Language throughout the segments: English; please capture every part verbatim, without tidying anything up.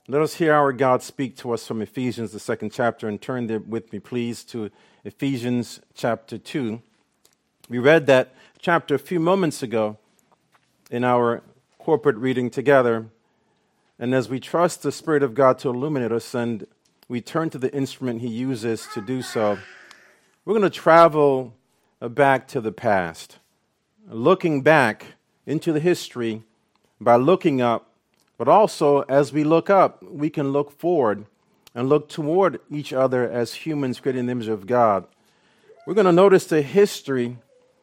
Let us hear our God speak to us from Ephesians, the second chapter, and turn there with me, please, to Ephesians chapter two. We read that chapter a few moments ago in our corporate reading together, and as we trust the Spirit of God to illuminate us and we turn to the instrument He uses to do so, we're going to travel back to the past, looking back into the history by looking up. But also, as we look up, we can look forward and look toward each other as humans created in the image of God. We're going to notice the history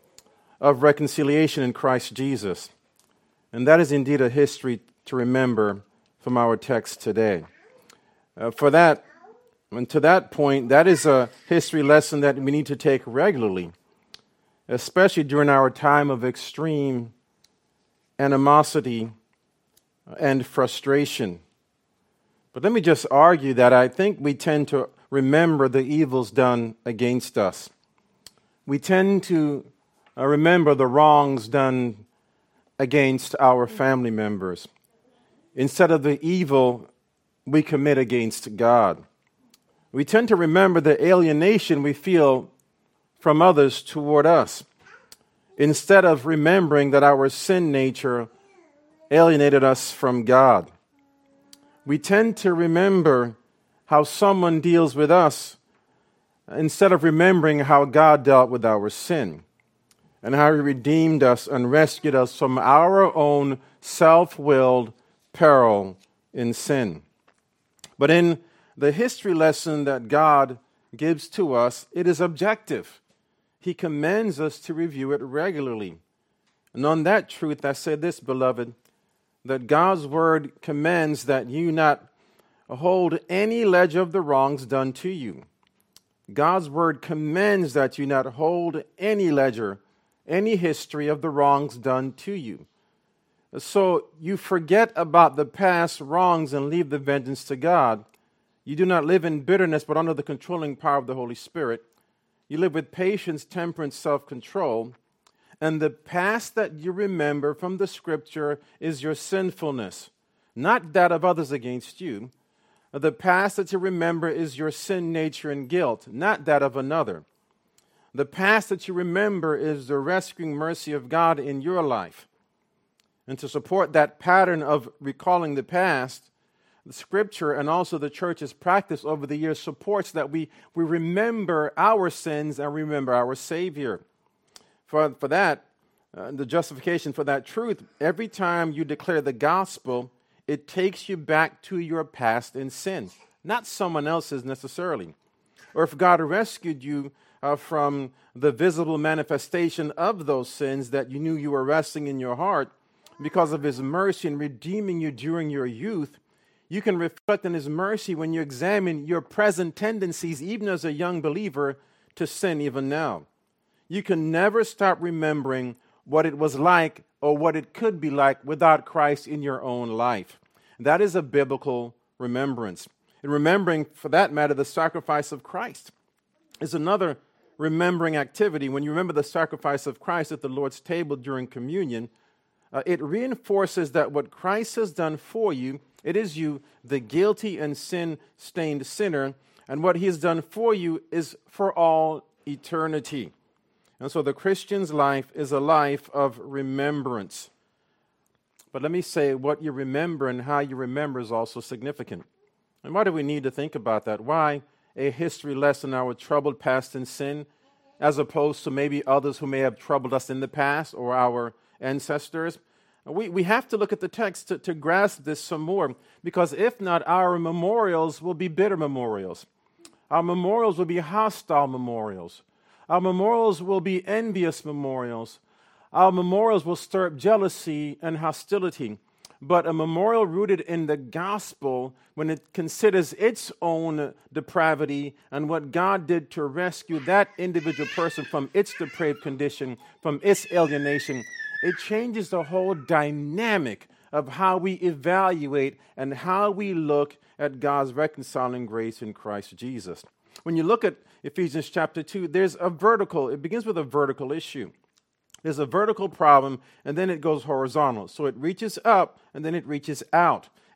of reconciliation in Christ Jesus. And that is indeed a history to remember from our text today. Uh, for that, and to that point, that is a history lesson that we need to take regularly, especially during our time of extreme animosity and frustration. But let me just argue that I think we tend to remember the evils done against us. We tend to uh, remember the wrongs done against our family members instead of the evil we commit against God. We tend to remember the alienation we feel from others toward us instead of remembering that our sin nature alienated us from God. We tend to remember how someone deals with us instead of remembering how God dealt with our sin and how He redeemed us and rescued us from our own self-willed peril in sin. But in the history lesson that God gives to us, it is objective. He commands us to review it regularly. And on that truth, I say this, beloved, that God's word commands that you not hold any ledger of the wrongs done to you. God's word commands that you not hold any ledger, any history of the wrongs done to you. So you forget about the past wrongs and leave the vengeance to God. You do not live in bitterness, but under the controlling power of the Holy Spirit. You live with patience, temperance, self-control. And the past that you remember from the Scripture is your sinfulness, not that of others against you. The past that you remember is your sin nature and guilt, not that of another. The past that you remember is the rescuing mercy of God in your life. And to support that pattern of recalling the past, the Scripture and also the church's practice over the years supports that we, we remember our sins and remember our Savior. For, for that, uh, the justification for that truth, every time you declare the gospel, it takes you back to your past in sin, not someone else's necessarily. Or if God rescued you uh, from the visible manifestation of those sins that you knew you were wrestling in your heart, because of His mercy in redeeming you during your youth, you can reflect on His mercy when you examine your present tendencies, even as a young believer, to sin even now. You can never stop remembering what it was like or what it could be like without Christ in your own life. That is a biblical remembrance. And remembering, for that matter, the sacrifice of Christ is another remembering activity. When you remember the sacrifice of Christ at the Lord's table during communion, uh, it reinforces that what Christ has done for you, it is you, the guilty and sin-stained sinner, and what He has done for you is for all eternity. And so the Christian's life is a life of remembrance. But let me say, what you remember and how you remember is also significant. And why do we need to think about that? Why a history lesson in our troubled past in sin, as opposed to maybe others who may have troubled us in the past or our ancestors? We, we have to look at the text to, to grasp this some more, because if not, our memorials will be bitter memorials. Our memorials will be hostile memorials. Our memorials will be envious memorials. Our memorials will stir up jealousy and hostility. But a memorial rooted in the gospel, when it considers its own depravity and what God did to rescue that individual person from its depraved condition, from its alienation, it changes the whole dynamic of how we evaluate and how we look at God's reconciling grace in Christ Jesus. When you look at Ephesians chapter two, there's a vertical, it begins with a vertical issue. There's a vertical problem, and then it goes horizontal. So it reaches up, and then it reaches out.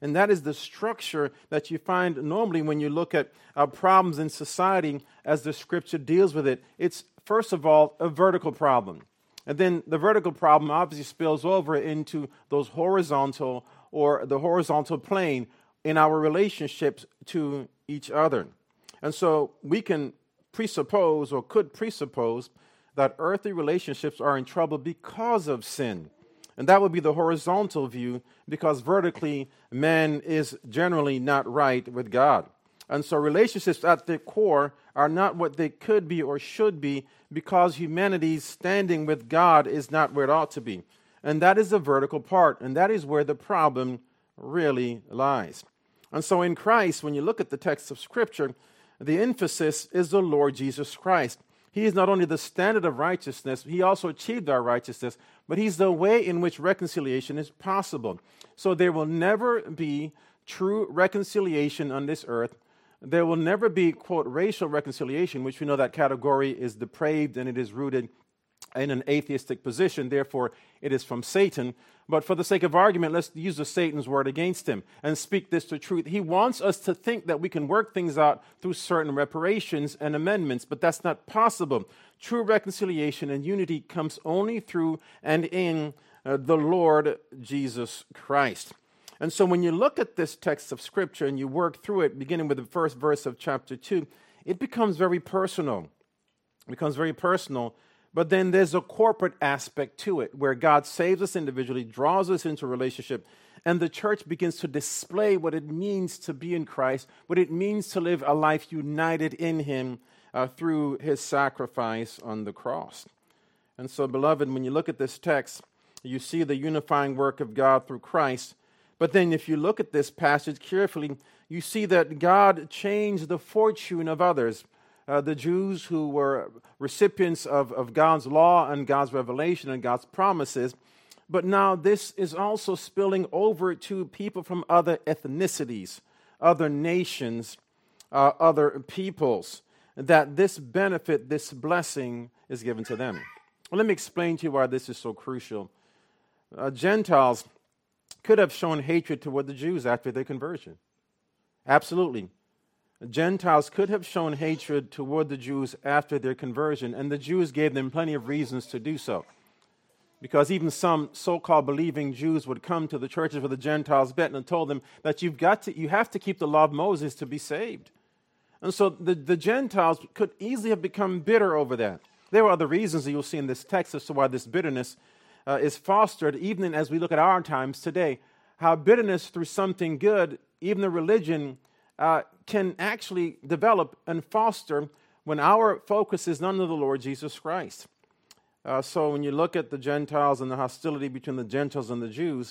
And that is the structure that you find normally when you look at uh, problems in society as the Scripture deals with it. It's, first of all, a vertical problem. And then the vertical problem obviously spills over into those horizontal or the horizontal plane in our relationships to each other. And so we can presuppose or could presuppose that earthly relationships are in trouble because of sin. And that would be the horizontal view, because vertically man is generally not right with God. And so relationships at their core are not what they could be or should be, because humanity's standing with God is not where it ought to be. And that is the vertical part, and that is where the problem really lies. And so in Christ, when you look at the text of Scripture, the emphasis is the Lord Jesus Christ. He is not only the standard of righteousness, he also achieved our righteousness, but he's the way in which reconciliation is possible. So there will never be true reconciliation on this earth. There will never be, quote, racial reconciliation, which we know that category is depraved and it is rooted in an atheistic position. Therefore, it is from Satan. But for the sake of argument, let's use the Satan's word against him and speak this to truth. He wants us to think that we can work things out through certain reparations and amendments, but that's not possible. True reconciliation and unity comes only through and in uh, the Lord Jesus Christ. And so when you look at this text of Scripture and you work through it, beginning with the first verse of chapter two, it becomes very personal. It becomes very personal. But then there's a corporate aspect to it where God saves us individually, draws us into a relationship, and the church begins to display what it means to be in Christ, what it means to live a life united in him uh, through his sacrifice on the cross. And so, beloved, when you look at this text, you see the unifying work of God through Christ. But then if you look at this passage carefully, you see that God changed the fortune of others. Uh, the Jews who were recipients of, of God's law and God's revelation and God's promises. But now this is also spilling over to people from other ethnicities, other nations, uh, other peoples, that this benefit, this blessing is given to them. Well, let me explain to you why this is so crucial. Uh, Gentiles could have shown hatred toward the Jews after their conversion. Absolutely. Gentiles could have shown hatred toward the Jews after their conversion, and the Jews gave them plenty of reasons to do so. Because even some so-called believing Jews would come to the churches where the Gentiles met and told them that you've got to, you have to keep the law of Moses to be saved. And so the, the Gentiles could easily have become bitter over that. There are other reasons that you'll see in this text as to why this bitterness uh, is fostered, even as we look at our times today, how bitterness through something good, even the religion, Uh, can actually develop and foster when our focus is none of the Lord Jesus Christ. Uh, so when you look at the Gentiles and the hostility between the Gentiles and the Jews,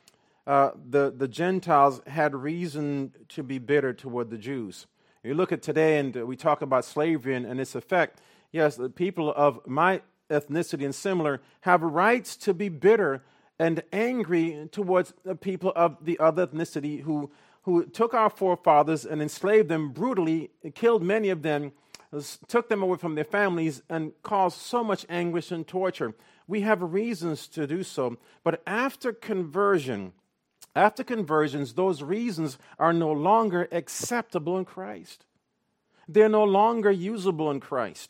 uh, the, the Gentiles had reason to be bitter toward the Jews. You look at today and we talk about slavery and, and its effect. Yes, the people of my ethnicity and similar have rights to be bitter and angry towards the people of the other ethnicity who who took our forefathers and enslaved them brutally, killed many of them, took them away from their families, and caused so much anguish and torture. We have reasons to do so. But after conversion, after conversions, those reasons are no longer acceptable in Christ. They're no longer usable in Christ.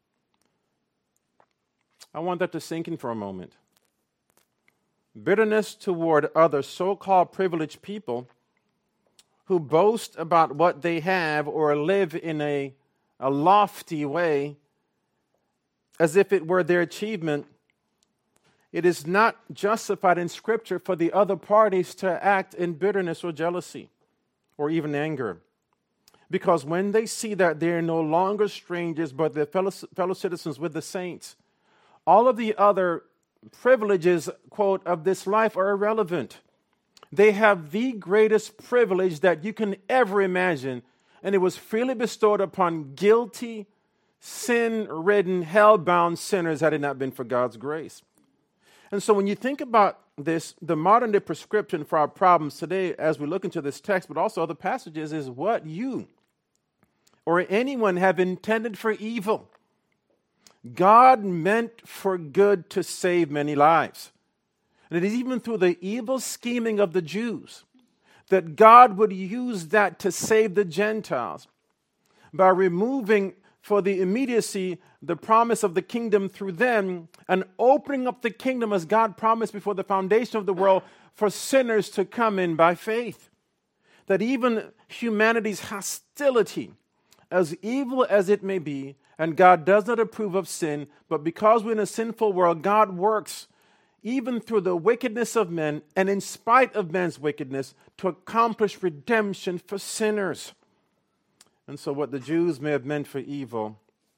I want that to sink in for a moment. Bitterness toward other so-called privileged people who boast about what they have or live in a, a lofty way as if it were their achievement, it is not justified in Scripture for the other parties to act in bitterness or jealousy or even anger. Because when they see that they're no longer strangers but they're fellow, fellow citizens with the saints, all of the other privileges, quote, of this life are irrelevant. They have the greatest privilege that you can ever imagine, and it was freely bestowed upon guilty, sin-ridden, hell-bound sinners had it not been for God's grace. And so when you think about this, the modern-day prescription for our problems today, as we look into this text, but also other passages, is what you or anyone have intended for evil, God meant for good to save many lives. And it is even through the evil scheming of the Jews, that God would use that to save the Gentiles by removing for the immediacy the promise of the kingdom through them and opening up the kingdom as God promised before the foundation of the world for sinners to come in by faith. That even humanity's hostility, as evil as it may be, and God does not approve of sin, but because we're in a sinful world, God works even through the wickedness of men and in spite of men's wickedness to accomplish redemption for sinners. And so what the Jews may have meant for evil,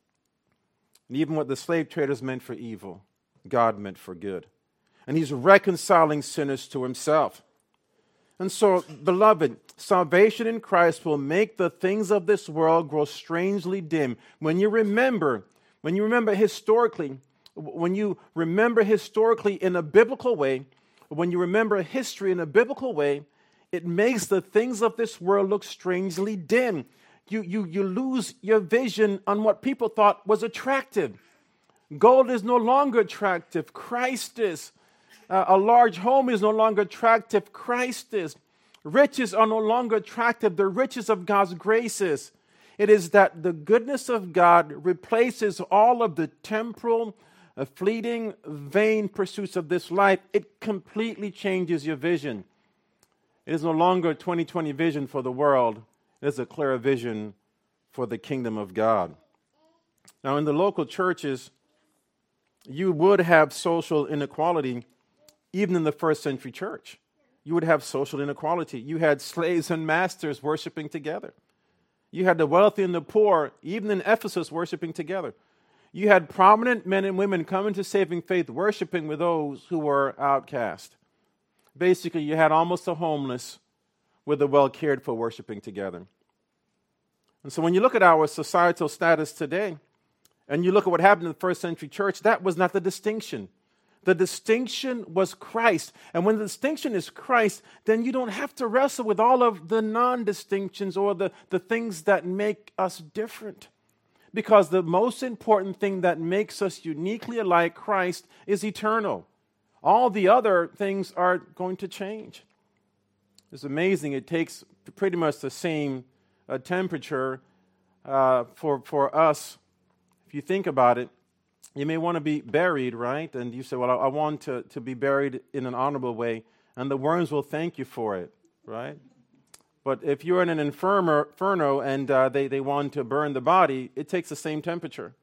and even what the slave traders meant for evil, God meant for good. And he's reconciling sinners to himself. And so, beloved, salvation in Christ will make the things of this world grow strangely dim. When you remember, when you remember historically, when you remember historically in a biblical way, when you remember history in a biblical way, it makes the things of this world look strangely dim. You, you, you lose your vision on what people thought was attractive. Gold is no longer attractive. Christ is. Uh, a large home is no longer attractive. Christ is. Riches are no longer attractive. The riches of God's grace is. It is that the goodness of God replaces all of the temporal, uh, fleeting, vain pursuits of this life. It completely changes your vision. It is no longer a twenty twenty vision for the world. It is a clear vision for the kingdom of God. Now, in the local churches, you would have social inequality. Even in the first century church, you would have social inequality. You had slaves and masters worshiping together. You had the wealthy and the poor, even in Ephesus, worshiping together. You had prominent men and women coming to saving faith, worshiping with those who were outcast. Basically, you had almost the homeless with the well cared for worshiping together. And so when you look at our societal status today, and you look at what happened in the first century church, that was not the distinction. The distinction was Christ. And when the distinction is Christ, then you don't have to wrestle with all of the non-distinctions or the, the things that make us different. Because the most important thing that makes us uniquely alike Christ is eternal. All the other things are going to change. It's amazing. It takes pretty much the same uh, temperature uh, for, for us. If you think about it, you may want to be buried, right? And you say, well, I, I want to, to be buried in an honorable way. And the worms will thank you for it, right? But if you're in an inferno, inferno and uh, they, they want to burn the body, it takes the same temperature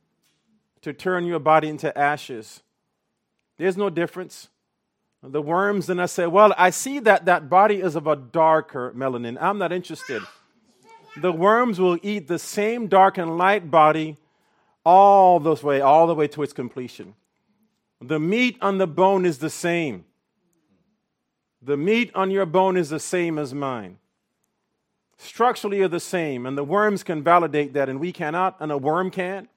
to turn your body into ashes. There's no difference. The worms, then I say, well, I see that that body is of a darker melanin. I'm not interested. The worms will eat the same dark and light body all this way, all the way to its completion. The meat on the bone is the same. The meat on your bone is the same as mine. Structurally are the same, and the worms can validate that, and we cannot, and a worm can.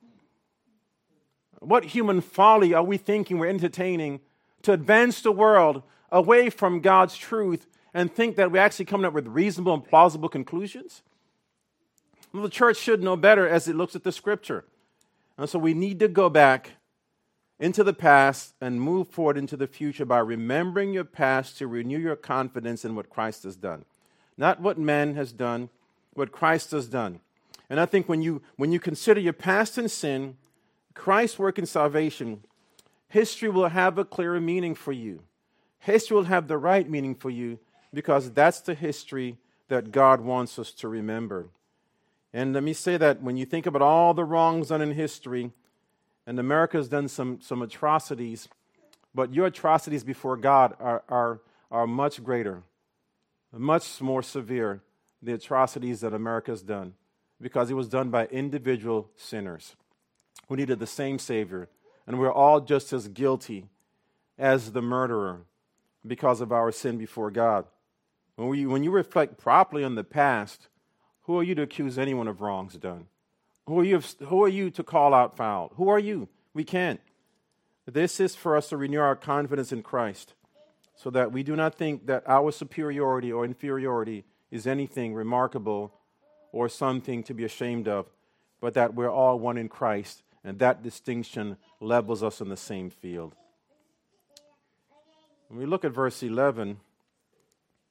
What human folly are we thinking we're entertaining to advance the world away from God's truth and think that we're actually coming up with reasonable and plausible conclusions? Well, the church should know better as it looks at the Scripture. And so we need to go back into the past and move forward into the future by remembering your past to renew your confidence in what Christ has done. Not what man has done, what Christ has done. And I think when you when you consider your past in sin, Christ's work in salvation, history will have a clearer meaning for you. History will have the right meaning for you because that's the history that God wants us to remember. And let me say that when you think about all the wrongs done in history, and America's done some, some atrocities, but your atrocities before God are, are, are much greater, much more severe, the atrocities that America's done, because it was done by individual sinners who needed the same Savior. And we're all just as guilty as the murderer because of our sin before God. When, we, when you reflect properly on the past, who are you to accuse anyone of wrongs done? Who are you, who are you to call out foul? Who are you? We can't. This is for us to renew our confidence in Christ so that we do not think that our superiority or inferiority is anything remarkable or something to be ashamed of, but that we're all one in Christ, and that distinction levels us in the same field. When we look at verse eleven,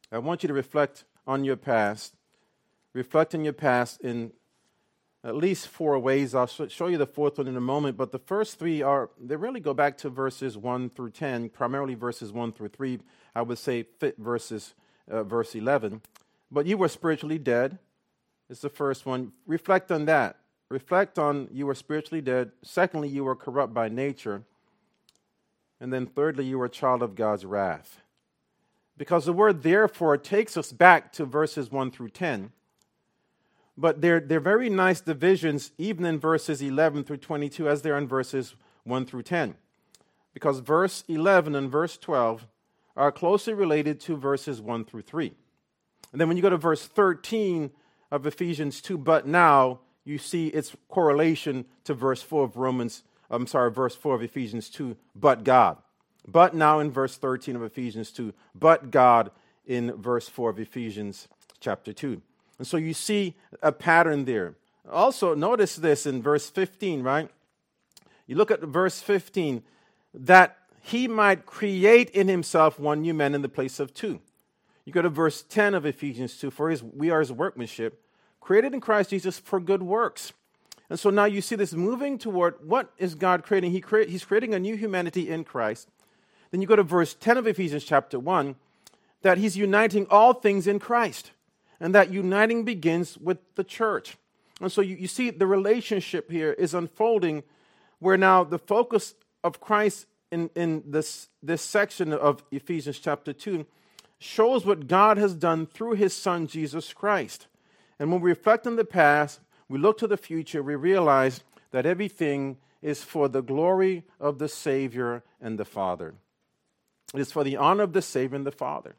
I want you to reflect on your past. Reflect on your past in at least four ways. I'll sh- show you the fourth one in a moment, but the first three are, they really go back to verses one through ten, primarily verses one through three. I would say fit verses, uh, verse eleven. But you were spiritually dead. It's the first one. Reflect on that. Reflect on you were spiritually dead. Secondly, you were corrupt by nature. And then thirdly, you were a child of God's wrath. Because the word therefore takes us back to verses one through ten. But they're, they're very nice divisions, even in verses eleven through twenty-two, as they're in verses one through ten. Because verse eleven and verse twelve are closely related to verses one through three. And then when you go to verse thirteen of Ephesians two, but now, you see its correlation to verse four of Romans, I'm sorry, verse four of Ephesians two, but God. But now in verse thirteen of Ephesians two, but God in verse four of Ephesians chapter two. And so you see a pattern there. Also, notice this in verse fifteen, right? You look at verse fifteen, that he might create in himself one new man in the place of two. You go to verse ten of Ephesians two, for his, we are his workmanship, created in Christ Jesus for good works. And so now you see this moving toward what is God creating? He create, he's creating a new humanity in Christ. Then you go to verse ten of Ephesians chapter one, that he's uniting all things in Christ. And that uniting begins with the church. And so you, you see the relationship here is unfolding where now the focus of Christ in, in this, this section of Ephesians chapter two shows what God has done through his son, Jesus Christ. And when we reflect on the past, we look to the future, we realize that everything is for the glory of the Savior and the Father. It is for the honor of the Savior and the Father.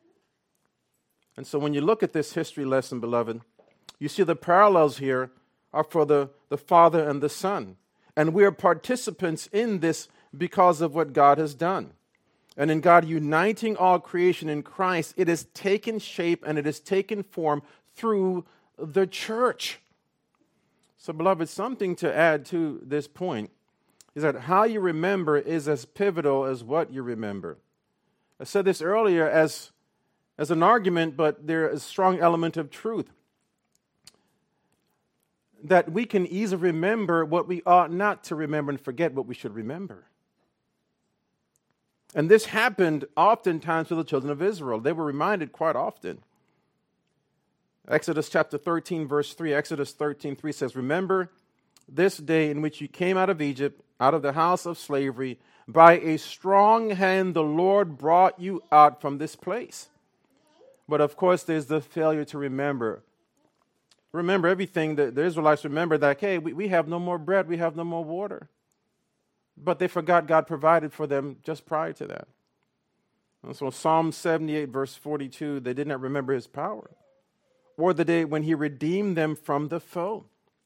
And so when you look at this history lesson, beloved, you see the parallels here are for the, the Father and the Son. And we are participants in this because of what God has done. And in God uniting all creation in Christ, it has taken shape and it has taken form through the church. So, beloved, something to add to this point is that how you remember is as pivotal as what you remember. I said this earlier as as an argument, but there is a strong element of truth. That we can easily remember what we ought not to remember and forget what we should remember. And this happened oftentimes to the children of Israel. They were reminded quite often. Exodus chapter thirteen, verse three, Exodus thirteen, three says, remember this day in which you came out of Egypt, out of the house of slavery, by a strong hand the Lord brought you out from this place. But of course, there's the failure to remember. Remember everything that the Israelites remember that, hey, we, we have no more bread, we have no more water. But they forgot God provided for them just prior to that. And so Psalm seventy-eight, verse forty-two, they did not remember his power, or the day when he redeemed them from the foe.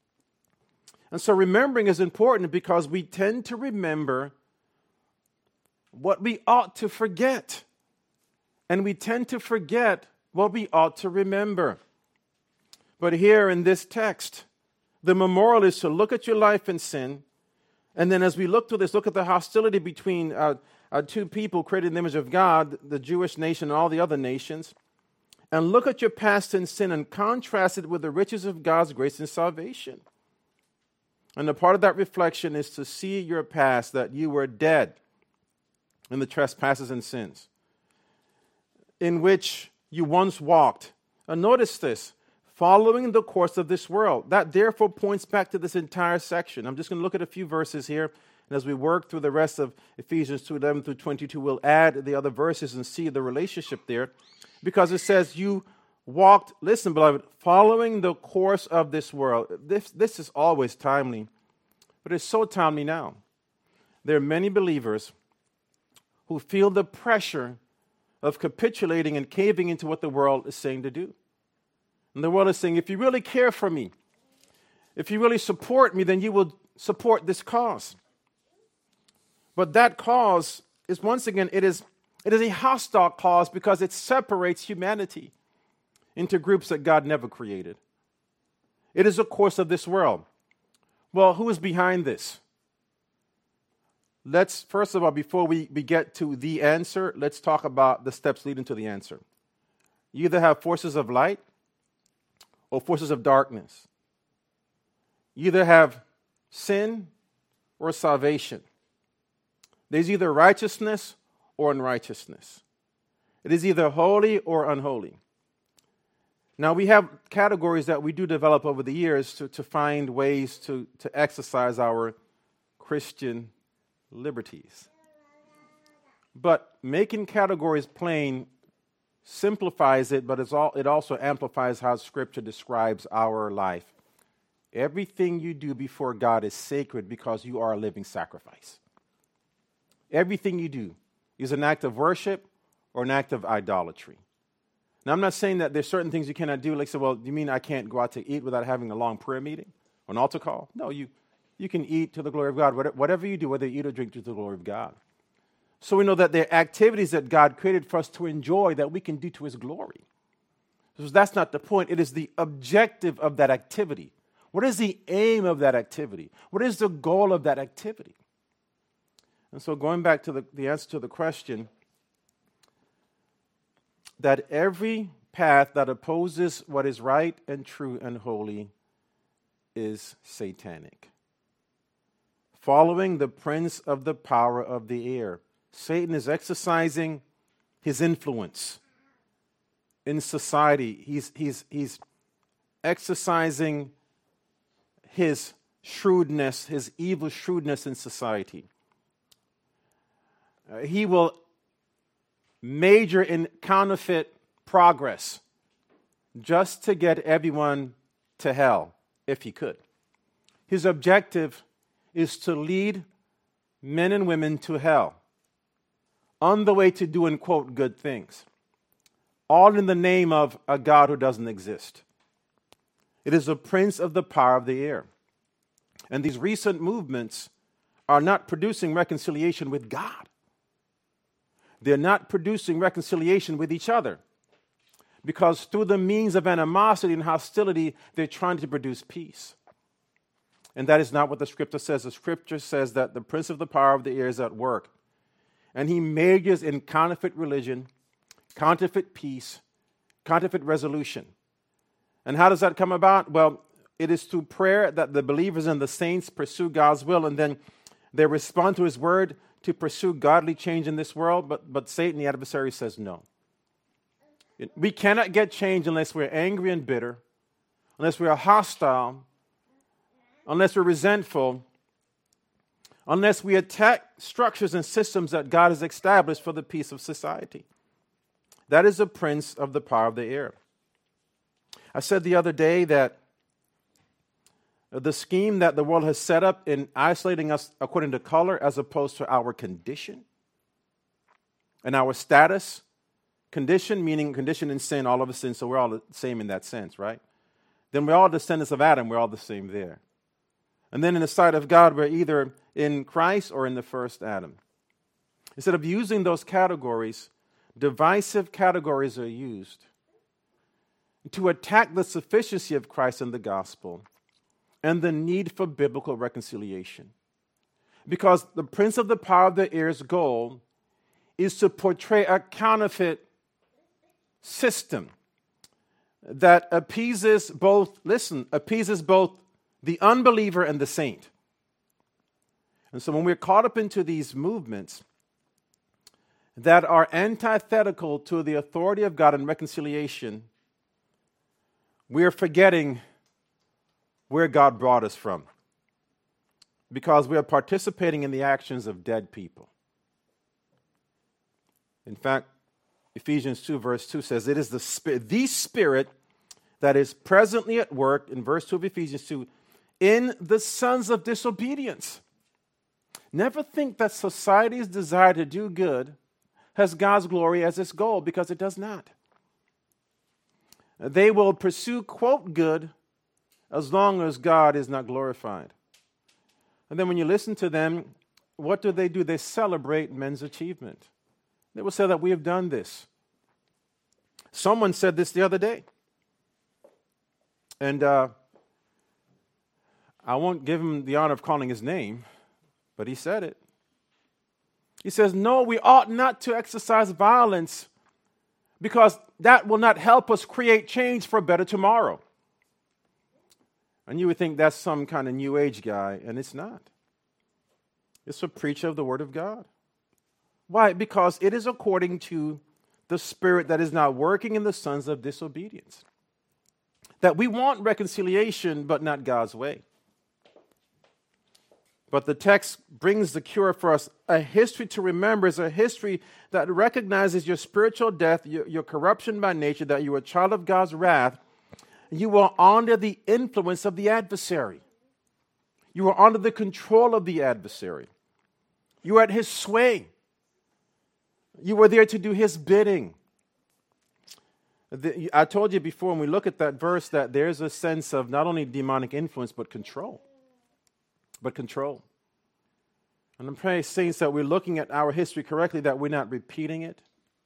And so remembering is important because we tend to remember what we ought to forget. And we tend to forget what we ought to remember. But here in this text, the memorial is to look at your life in sin. And then as we look through this, look at the hostility between uh, uh, two people created in the image of God, the Jewish nation and all the other nations. And look at your past in sin and contrast it with the riches of God's grace and salvation. And a part of that reflection is to see your past, that you were dead in the trespasses and sins in which you once walked. And notice this, following the course of this world. That therefore points back to this entire section. I'm just going to look at a few verses here. And as we work through the rest of Ephesians two, eleven through twenty-two, we'll add the other verses and see the relationship there. Because it says you walked, listen, beloved, following the course of this world. This, this is always timely, but it's so timely now. There are many believers who feel the pressure of capitulating and caving into what the world is saying to do. And the world is saying, if you really care for me, if you really support me, then you will support this cause. But that cause is, once again, it is, it is a hostile cause because it separates humanity into groups that God never created. It is a course of this world. Well, who is behind this? Let's, first of all, before we, we get to the answer, let's talk about the steps leading to the answer. You either have forces of light or forces of darkness. You either have sin or salvation. There's either righteousness or unrighteousness. It is either holy or unholy. Now, we have categories that we do develop over the years to, to find ways to, to exercise our Christian liberties. But making categories plain simplifies it, but it's all, it also amplifies how Scripture describes our life. Everything you do before God is sacred because you are a living sacrifice. Everything you do is an act of worship or an act of idolatry. Now, I'm not saying that there's certain things you cannot do. Like, say, well, do you mean I can't go out to eat without having a long prayer meeting or an altar call? No, you, you can eat to the glory of God. Whatever you do, whether you eat or drink, to the glory of God. So we know that there are activities that God created for us to enjoy that we can do to His glory. So that's not the point. It is the objective of that activity. What is the aim of that activity? What is the goal of that activity? And so going back to the, the answer to the question, that every path that opposes what is right and true and holy is satanic. Following the prince of the power of the air, Satan is exercising his influence in society. He's, he's, he's exercising his shrewdness, his evil shrewdness in society. Uh, he will major in counterfeit progress just to get everyone to hell, if he could. His objective is to lead men and women to hell on the way to doing, quote, good things, all in the name of a God who doesn't exist. It is the prince of the power of the air. And these recent movements are not producing reconciliation with God. They're not producing reconciliation with each other because through the means of animosity and hostility, they're trying to produce peace. And that is not what the Scripture says. The Scripture says that the prince of the power of the air is at work. And he majors in counterfeit religion, counterfeit peace, counterfeit resolution. And how does that come about? Well, it is through prayer that the believers and the saints pursue God's will, and then they respond to His word to pursue godly change in this world, but, but Satan, the adversary, says no. We cannot get change unless we're angry and bitter, unless we are hostile, unless we're resentful, unless we attack structures and systems that God has established for the peace of society. That is the prince of the power of the air. I said the other day that the scheme that the world has set up in isolating us according to color as opposed to our condition and our status. Condition, meaning condition in sin, all of us sin, so we're all the same in that sense, right? Then we're all descendants of Adam, we're all the same there. And then in the sight of God, we're either in Christ or in the first Adam. Instead of using those categories, divisive categories are used to attack the sufficiency of Christ and the gospel and the need for biblical reconciliation. Because the prince of the power of the air's goal is to portray a counterfeit system that appeases both, listen, appeases both the unbeliever and the saint. And so when we're caught up into these movements that are antithetical to the authority of God and reconciliation, we're forgetting where God brought us from, because we are participating in the actions of dead people. In fact, Ephesians two verse two says, it is the spirit, the spirit that is presently at work, in verse two of Ephesians two, in the sons of disobedience. Never think that society's desire to do good has God's glory as its goal, because it does not. They will pursue, quote, good, as long as God is not glorified. And then when you listen to them, what do they do? They celebrate men's achievement. They will say that we have done this. Someone said this the other day. And uh, I won't give him the honor of calling his name, but he said it. He says, no, we ought not to exercise violence, because that will not help us create change for a better tomorrow. And you would think that's some kind of New Age guy, and it's not. It's a preacher of the Word of God. Why? Because it is according to the Spirit that is now working in the sons of disobedience. That we want reconciliation, but not God's way. But the text brings the cure for us. A history to remember is a history that recognizes your spiritual death, your, your corruption by nature, that you are a child of God's wrath. You are under the influence of the adversary. You are under the control of the adversary. You are at his sway. You were there to do his bidding. The, I told you before when we look at that verse that there's a sense of not only demonic influence, but control. But control. And I'm praying, saints, that we're looking at our history correctly, that we're not repeating it.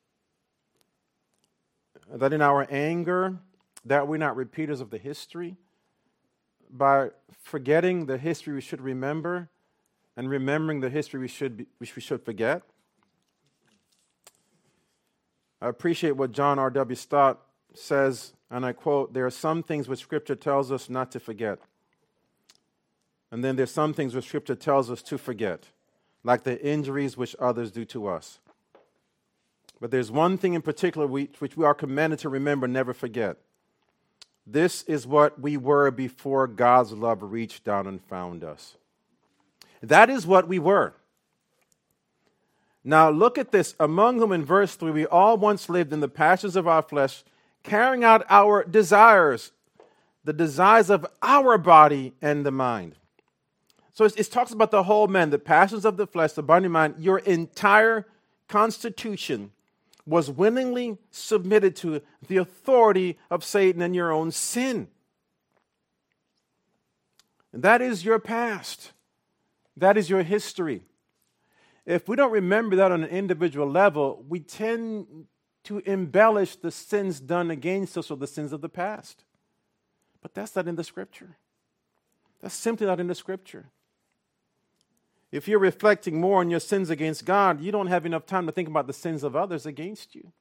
That in our anger, that we're not repeaters of the history. By forgetting the history we should remember, and remembering the history we should be, which we should forget. I appreciate what John R W Stott says, and I quote, "There are some things which Scripture tells us not to forget. And then there's some things which Scripture tells us to forget, like the injuries which others do to us. But there's one thing in particular we, which we are commanded to remember, never forget. This is what we were before God's love reached down and found us." That is what we were. Now look at this. Among whom, in verse three, we all once lived in the passions of our flesh, carrying out our desires, the desires of our body and the mind. So it, it talks about the whole man, the passions of the flesh, the body and mind. Your entire constitution was willingly submitted to the authority of Satan and your own sin. And that is your past. That is your history. If we don't remember that on an individual level, we tend to embellish the sins done against us or the sins of the past. But that's not in the Scripture. That's simply not in the Scripture. If you're reflecting more on your sins against God, you don't have enough time to think about the sins of others against you.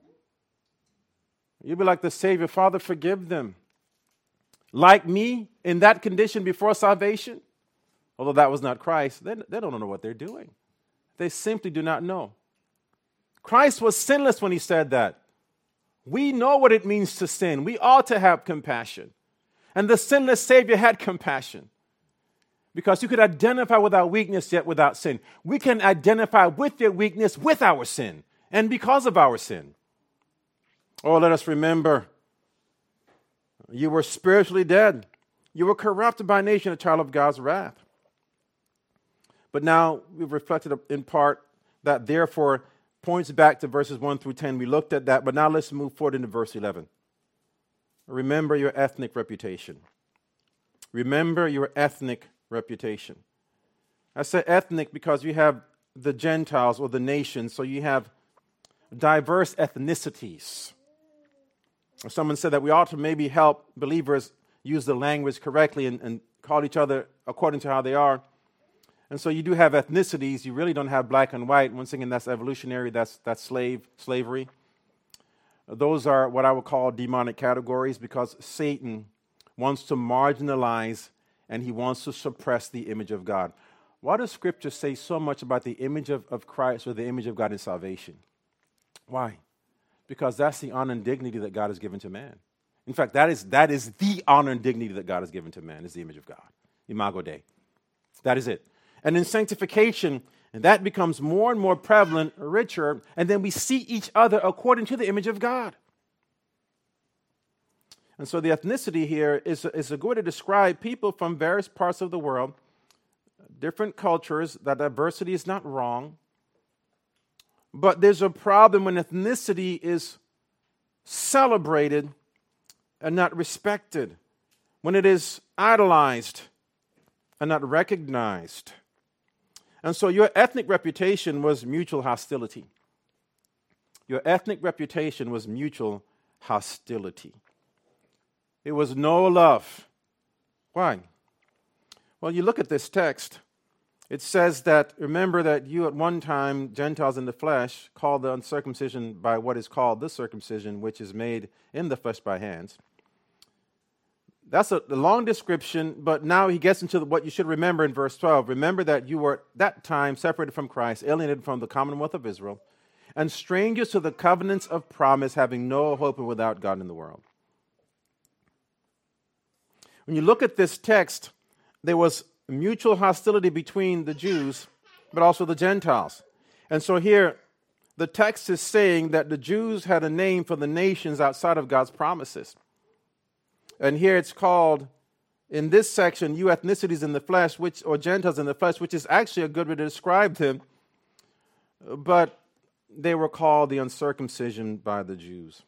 You'll be like the Savior, "Father, forgive them." Like me, in that condition before salvation, although that was not Christ, they, they don't know what they're doing. They simply do not know. Christ was sinless when he said that. We know what it means to sin. We ought to have compassion. And the sinless Savior had compassion because you could identify with our weakness yet without sin. We can identify with your weakness with our sin and because of our sin. Oh, let us remember, you were spiritually dead. You were corrupted by nature, a child of God's wrath. But now we've reflected in part that therefore points back to verses one through ten. We looked at that, but now let's move forward into verse eleven. Remember your ethnic reputation. Remember your ethnic reputation. I say ethnic because you have the Gentiles or the nations, so you have diverse ethnicities. Someone said that we ought to maybe help believers use the language correctly and, and call each other according to how they are. And so you do have ethnicities. You really don't have black and white. Once again, that's evolutionary. That's that's slave slavery. Those are what I would call demonic categories because Satan wants to marginalize and he wants to suppress the image of God. Why does Scripture say so much about the image of, of Christ or the image of God in salvation? Why? Because that's the honor and dignity that God has given to man. In fact, that is that is the honor and dignity that God has given to man, is the image of God. Imago Dei. That is it. And in sanctification, and that becomes more and more prevalent, richer, and then we see each other according to the image of God. And so the ethnicity here is, is a good way to describe people from various parts of the world, different cultures. That diversity is not wrong. But there's a problem when ethnicity is celebrated and not respected, when it is idolized and not recognized. And so your ethnic reputation was mutual hostility. Your ethnic reputation was mutual hostility. It was no love. Why? Well, you look at this text, It says that, remember that you at one time, Gentiles in the flesh, called the uncircumcision by what is called the circumcision, which is made in the flesh by hands. That's a, a long description, but now he gets into what you should remember in verse twelve. Remember that you were at that time separated from Christ, alienated from the commonwealth of Israel, and strangers to the covenants of promise, having no hope and without God in the world. When you look at this text, there was mutual hostility between the Jews, but also the Gentiles. And so here, the text is saying that the Jews had a name for the nations outside of God's promises. And here it's called, in this section, you ethnicities in the flesh, which or Gentiles in the flesh, which is actually a good way to describe them. But they were called the uncircumcision by the Jews.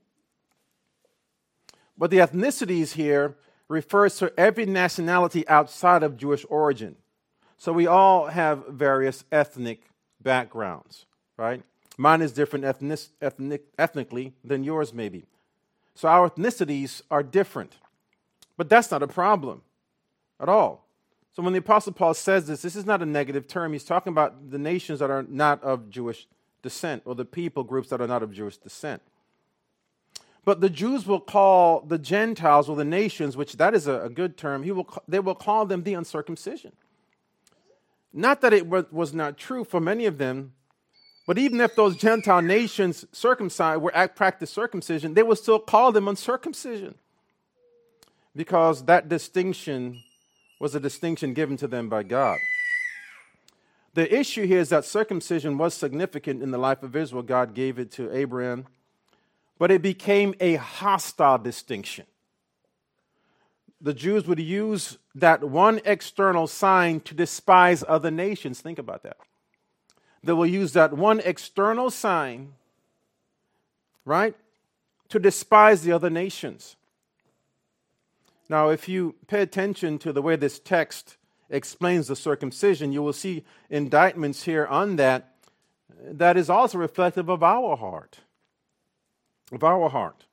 But the ethnicities here refers to every nationality outside of Jewish origin. So we all have various ethnic backgrounds, right? Mine is different ethnic, ethnic, ethnically than yours may be. So our ethnicities are different. But that's not a problem at all. So when the Apostle Paul says this, this is not a negative term. He's talking about the nations that are not of Jewish descent, or the people groups that are not of Jewish descent. But the Jews will call the Gentiles, or the nations, which that is a, a good term, he will, they will call them the uncircumcision. Not that it was not true for many of them, but even if those Gentile nations circumcised were at practice circumcision, they would still call them uncircumcision, because that distinction was a distinction given to them by God. The issue here is that circumcision was significant in the life of Israel. God gave it to Abraham, but it became a hostile distinction. The Jews would use that one external sign to despise other nations. Think about that. They will use that one external sign, right, to despise the other nations. Now, if you pay attention to the way this text explains the circumcision, you will see indictments here on that that is also reflective of our heart. Of our heart.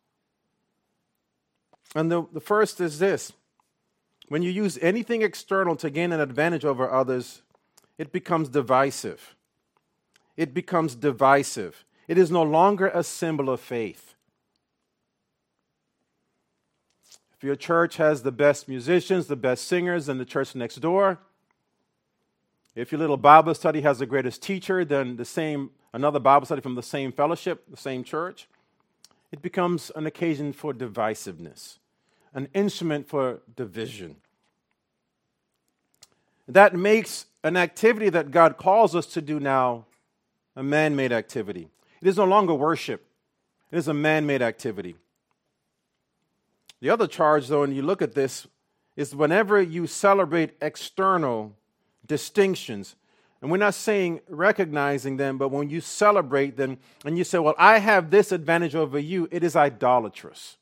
And the, the first is this. When you use anything external to gain an advantage over others, it becomes divisive. It becomes divisive. It is no longer a symbol of faith. If your church has the best musicians, the best singers, then the church next door. If your little Bible study has the greatest teacher, then the same another Bible study from the same fellowship, the same church. It becomes an occasion for divisiveness, an instrument for division. That makes an activity that God calls us to do now a man-made activity. It is no longer worship. It is a man-made activity. The other charge, though, when you look at this, is whenever you celebrate external distinctions, and we're not saying recognizing them, but when you celebrate them and you say, well, I have this advantage over you, it is idolatrous.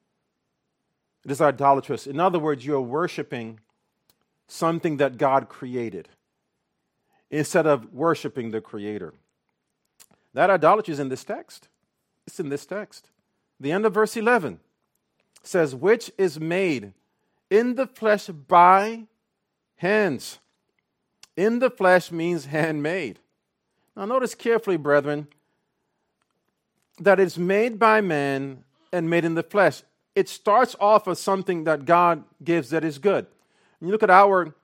It is idolatrous. In other words, you're worshiping something that God created instead of worshiping the Creator. That idolatry is in this text. It's in this text. The end of verse eleven says, which is made in the flesh by hands. In the flesh means handmade. Now notice carefully, brethren, that it's made by man and made in the flesh. It starts off as something that God gives that is good. When you look at our,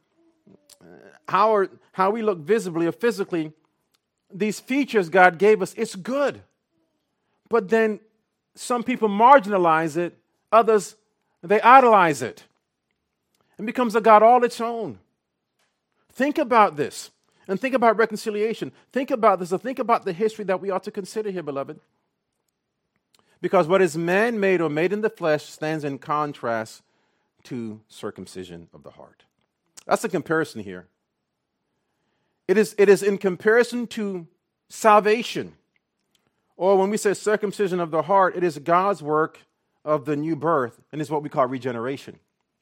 our how we look visibly or physically, these features God gave us, it's good. But then some people marginalize it, others, they idolize it. It becomes a God all its own. Think about this, and think about reconciliation. Think about this, and think about the history that we ought to consider here, beloved. Because what is man-made or made in the flesh stands in contrast to circumcision of the heart. That's a comparison here. It is, it is in comparison to salvation. Or when we say circumcision of the heart, it is God's work of the new birth, and it's what we call regeneration.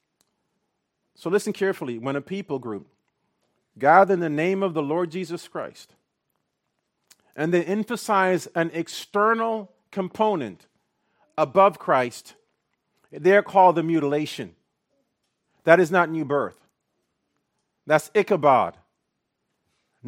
So listen carefully. When a people group gather in the name of the Lord Jesus Christ, and they emphasize an external component above Christ, they're called the mutilation. That is not new birth. That's Ichabod.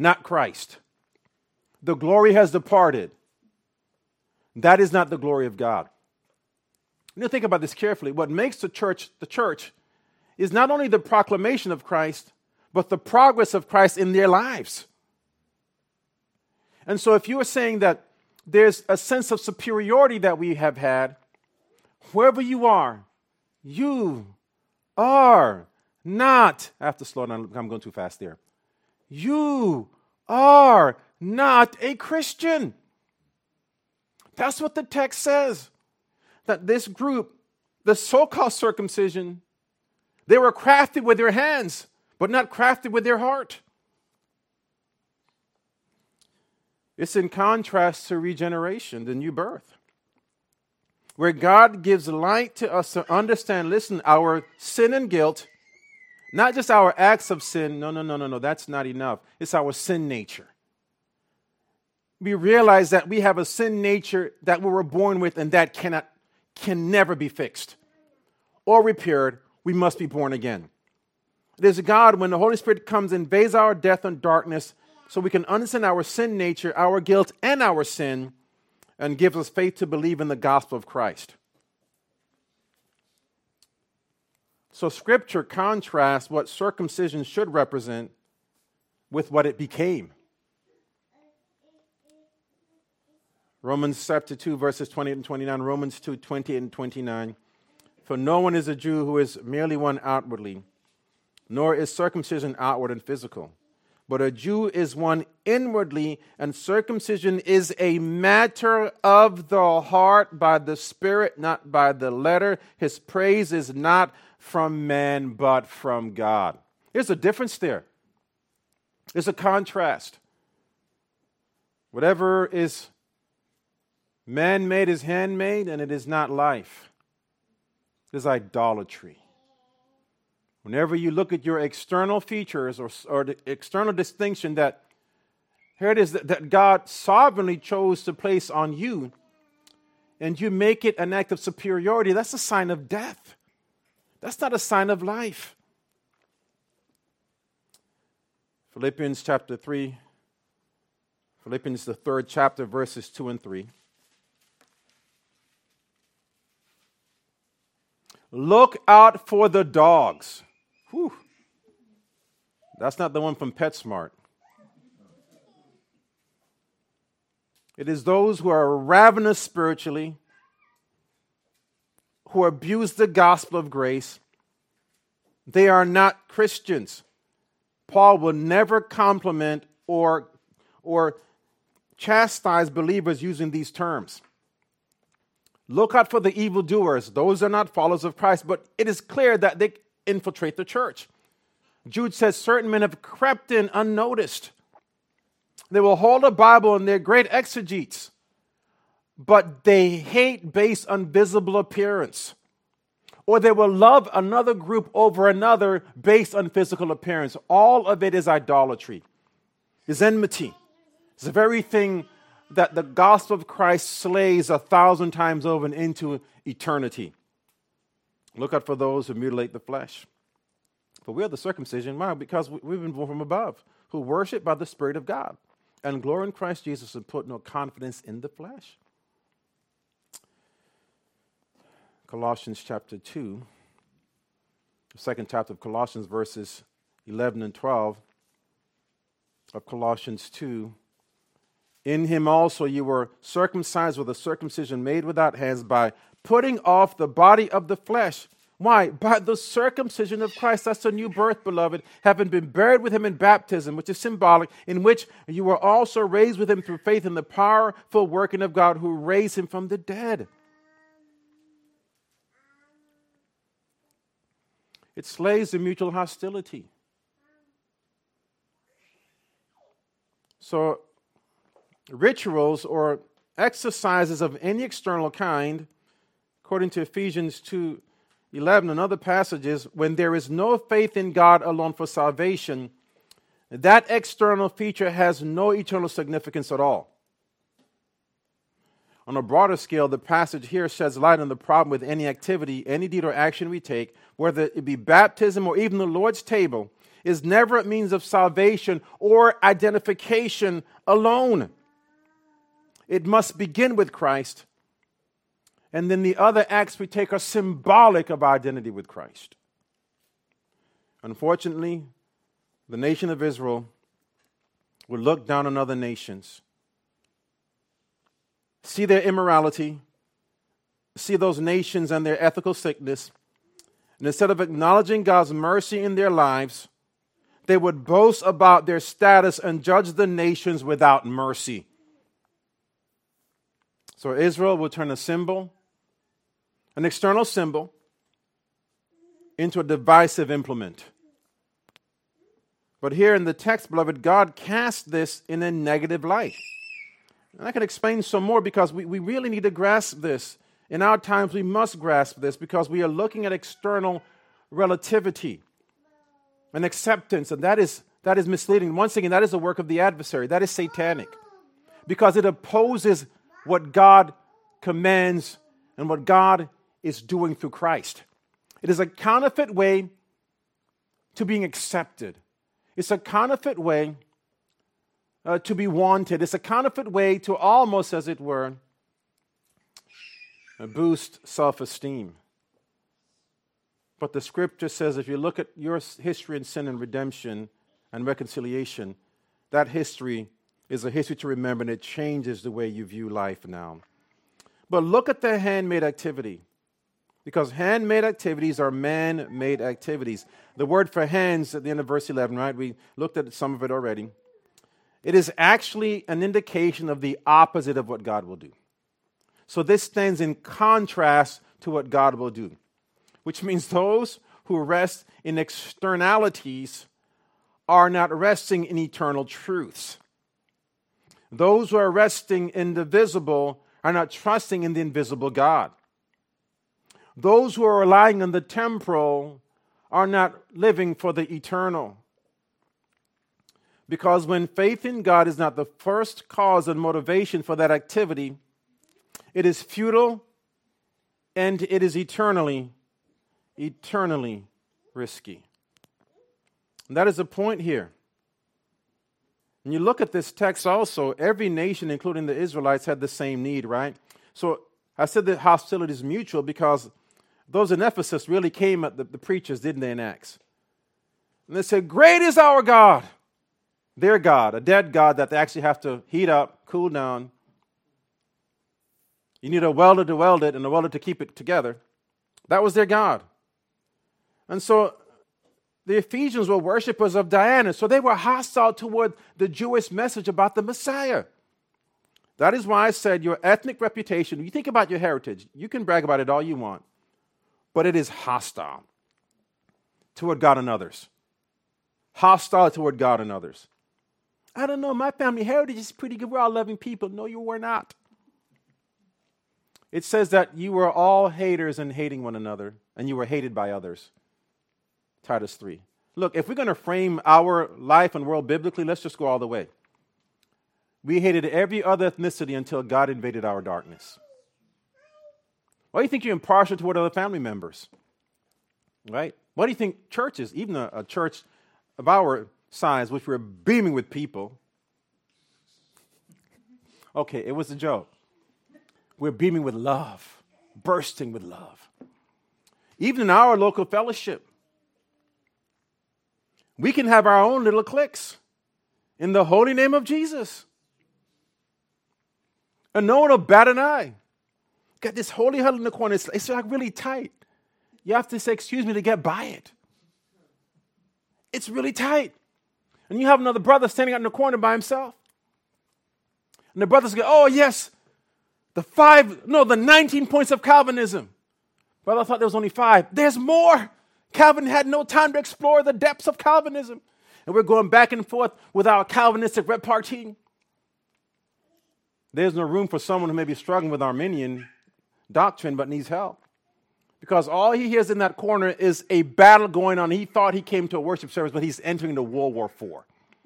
not Christ. The glory has departed. That is not the glory of God. You know, think about this carefully. What makes the church the church is not only the proclamation of Christ, but the progress of Christ in their lives. And so if you are saying that there's a sense of superiority that we have had, wherever you are, you are not, I have to slow down, I'm going too fast there. You are not a Christian. That's what the text says. That this group, the so-called circumcision, they were crafted with their hands, but not crafted with their heart. It's in contrast to regeneration, the new birth, where God gives light to us to understand, listen, our sin and guilt, not just our acts of sin. No, no, no, no, no, that's not enough. It's our sin nature. We realize that we have a sin nature that we were born with and that cannot, can never be fixed or repaired. We must be born again. There's a God, when the Holy Spirit comes, invades our death and darkness, so we can understand our sin nature, our guilt, and our sin, and gives us faith to believe in the gospel of Christ. So Scripture contrasts what circumcision should represent with what it became. Romans chapter two, verses twenty-eight and twenty-nine, Romans two, twenty and twenty-nine. For no one is a Jew who is merely one outwardly, nor is circumcision outward and physical. But a Jew is one inwardly, and circumcision is a matter of the heart by the Spirit, not by the letter. His praise is not from man, but from God. There's a difference there. There's a contrast. Whatever is man-made is handmade, and it is not life. It is idolatry. Whenever you look at your external features or, or the external distinction that, here it is, that, that God sovereignly chose to place on you, and you make it an act of superiority, that's a sign of death. That's not a sign of life. Philippians chapter three, Philippians the third chapter, verses two and three. Look out for the dogs. Whew. That's not the one from PetSmart. It is those who are ravenous spiritually, who abuse the gospel of grace. They are not Christians. Paul will never compliment or, or chastise believers using these terms. Look out for the evildoers. Those are not followers of Christ, but it is clear that they infiltrate the church. Jude says certain men have crept in unnoticed. They will hold a Bible and they're great exegetes, but they hate based on visible appearance. Or they will love another group over another based on physical appearance. All of it is idolatry, is enmity. It's the very thing that the gospel of Christ slays a thousand times over and into eternity. Look out for those who mutilate the flesh. For we are the circumcision. Why? Because we've been born from above, who worship by the Spirit of God and glory in Christ Jesus and put no confidence in the flesh. Colossians chapter two, the second chapter of Colossians, verses eleven and twelve of Colossians two. In him also you were circumcised with a circumcision made without hands by putting off the body of the flesh. Why? By the circumcision of Christ. That's a new birth, beloved. Having been buried with him in baptism, which is symbolic, in which you were also raised with him through faith in the powerful working of God who raised him from the dead. It slays the mutual hostility. So, rituals or exercises of any external kind, according to Ephesians two eleven and other passages, when there is no faith in God alone for salvation, that external feature has no eternal significance at all. On a broader scale, the passage here sheds light on the problem with any activity, any deed or action we take, whether it be baptism or even the Lord's table, is never a means of salvation or identification alone. It must begin with Christ. And then the other acts we take are symbolic of our identity with Christ. Unfortunately, the nation of Israel would look down on other nations, see their immorality, see those nations and their ethical sickness, and instead of acknowledging God's mercy in their lives, they would boast about their status and judge the nations without mercy. So Israel would turn a symbol, an external symbol, into a divisive implement. But here in the text, beloved, God cast this in a negative light. And I can explain some more because we, we really need to grasp this. In our times, we must grasp this because we are looking at external relativity and acceptance, and that is, that is misleading. Once again, that is the work of the adversary. That is satanic because it opposes what God commands and what God is doing through Christ. It is a counterfeit way to being accepted. It's a counterfeit way uh, to be wanted. It's a counterfeit way to almost, as it were, boost self-esteem. But the scripture says if you look at your history in sin and redemption and reconciliation, that history is a history to remember, and it changes the way you view life now. But look at the handmade activity, because handmade activities are man-made activities. The word for hands at the end of verse eleven, right? We looked at some of it already. It is actually an indication of the opposite of what God will do. So this stands in contrast to what God will do, which means those who rest in externalities are not resting in eternal truths. Those who are resting in the visible are not trusting in the invisible God. Those who are relying on the temporal are not living for the eternal. Because when faith in God is not the first cause and motivation for that activity, it is futile and it is eternally, eternally risky. And that is the point here. And you look at this text also, every nation, including the Israelites, had the same need, right? So I said that hostility is mutual because those in Ephesus really came at the, the preachers, didn't they, in Acts? And they said, great is our God, their God, a dead God that they actually have to heat up, cool down. You need a welder to weld it and a welder to keep it together. That was their God. And so the Ephesians were worshipers of Diana, so they were hostile toward the Jewish message about the Messiah. That is why I said your ethnic reputation, you think about your heritage, you can brag about it all you want, but it is hostile toward God and others. Hostile toward God and others. I don't know, my family heritage is pretty good. We're all loving people. No, you were not. It says that you were all haters and hating one another, and you were hated by others. Titus three. Look, if we're going to frame our life and world biblically, let's just go all the way. We hated every other ethnicity until God invaded our darkness. Why do you think you're impartial toward other family members? Right? Why do you think churches, even a, a church of our size, which we're beaming with people, okay, it was a joke. We're beaming with love, bursting with love. Even in our local fellowship, we can have our own little cliques in the holy name of Jesus. And no one will bat an eye. Got this holy huddle in the corner. It's, it's like really tight. You have to say, excuse me, to get by it. It's really tight. And you have another brother standing out in the corner by himself. And the brothers go, oh, yes, the five, no, the nineteen points of Calvinism. Brother, I thought there was only five. There's more. Calvin had no time to explore the depths of Calvinism. And we're going back and forth with our Calvinistic repartee. There's no room for someone who may be struggling with Arminian doctrine but needs help. Because all he hears in that corner is a battle going on. He thought he came to a worship service, but he's entering into World War Four.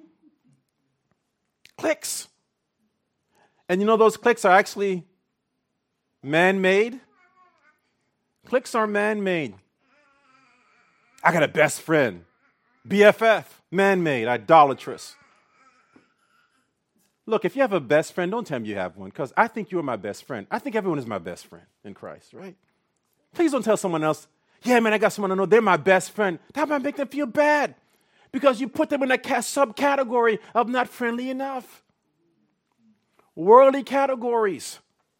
Cliques. And you know those cliques are actually man-made? Cliques are man-made. I got a best friend. B F F, man-made, idolatrous. Look, if you have a best friend, don't tell me you have one, because I think you are my best friend. I think everyone is my best friend in Christ, right? Please don't tell someone else, yeah, man, I got someone I know, they're my best friend. That might make them feel bad because you put them in a subcategory of not friendly enough. Worldly categories.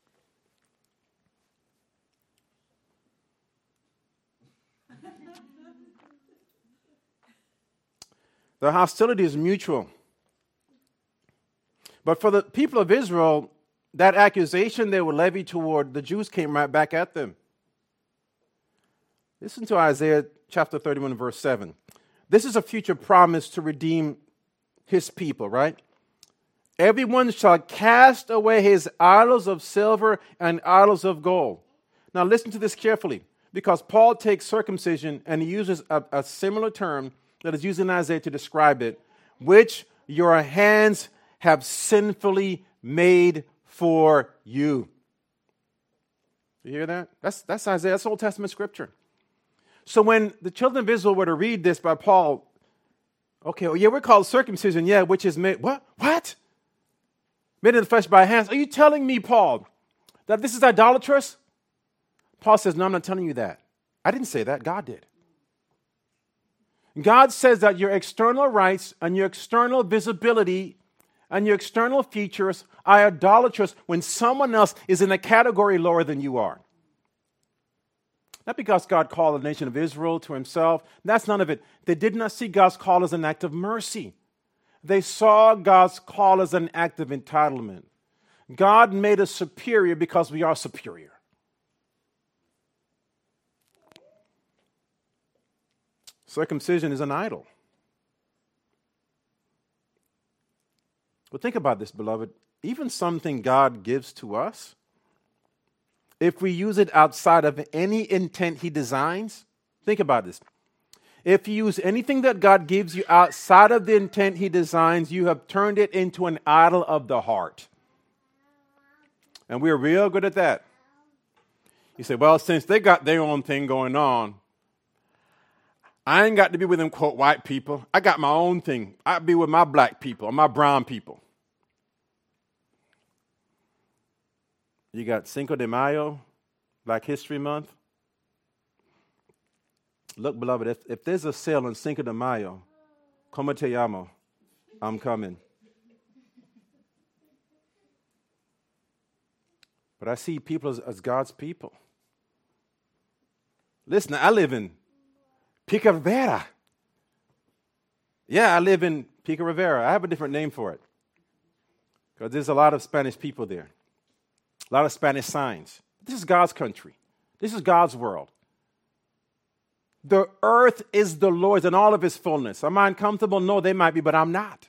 The hostility is mutual. But for the people of Israel, that accusation they were levied toward the Jews came right back at them. Listen to Isaiah chapter thirty-one, verse seven. This is a future promise to redeem his people, right? Everyone shall cast away his idols of silver and idols of gold. Now listen to this carefully, because Paul takes circumcision and he uses a, a similar term that is used in Isaiah to describe it, which your hands have sinfully made for you. You hear that? That's, that's Isaiah. That's Old Testament scripture. So when the children of Israel were to read this by Paul, okay, well, yeah, we're called circumcision, yeah, which is made, what? What? Made in the flesh by hands. Are you telling me, Paul, that this is idolatrous? Paul says, no, I'm not telling you that. I didn't say that. God did. God says that your external rights and your external visibility and your external features are idolatrous when someone else is in a category lower than you are. Not because God called the nation of Israel to himself. That's none of it. They did not see God's call as an act of mercy. They saw God's call as an act of entitlement. God made us superior because we are superior. Circumcision is an idol. But think about this, beloved. Even something God gives to us, if we use it outside of any intent he designs, think about this. If you use anything that God gives you outside of the intent he designs, you have turned it into an idol of the heart. And we're real good at that. You say, well, since they got their own thing going on, I ain't got to be with them, quote, white people. I got my own thing. I be with my black people or my brown people. You got Cinco de Mayo, Black History Month. Look, beloved, if, if there's a sale on Cinco de Mayo, como te llamo? I'm coming. But I see people as, as God's people. Listen, I live in Pico Rivera. Yeah, I live in Pico Rivera. I have a different name for it because there's a lot of Spanish people there, a lot of Spanish signs. This is God's country. This is God's world. The earth is the Lord's and all of his fullness. Am I uncomfortable? No, they might be, but I'm not.